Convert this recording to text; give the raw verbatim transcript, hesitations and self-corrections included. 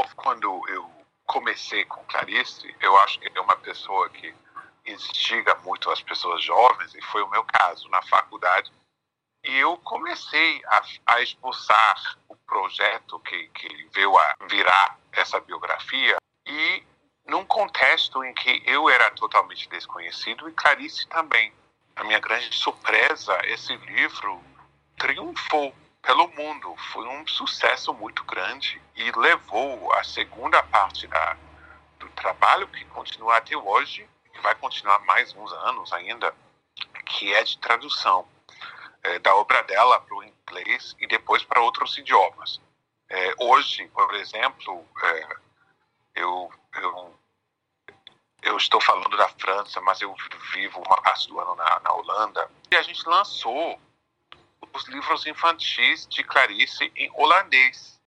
quando eu comecei com Clarice, eu acho que é uma pessoa que instiga muito as pessoas jovens, e foi o meu caso na faculdade. E eu comecei a, a esboçar o projeto que, que veio a virar essa biografia, e num contexto em que eu era totalmente desconhecido e Clarice também. A minha grande surpresa, esse livro triunfou pelo mundo, foi um sucesso muito grande e levou a segunda parte da, do trabalho, que continua até hoje, e vai continuar mais uns anos ainda, que é de tradução é, da obra dela para o inglês e depois para outros idiomas. É, hoje, por exemplo, é, eu, eu, eu estou falando da França, mas eu vivo uma parte do ano na, na Holanda, e a gente lançou os livros infantis de Clarice em holandês.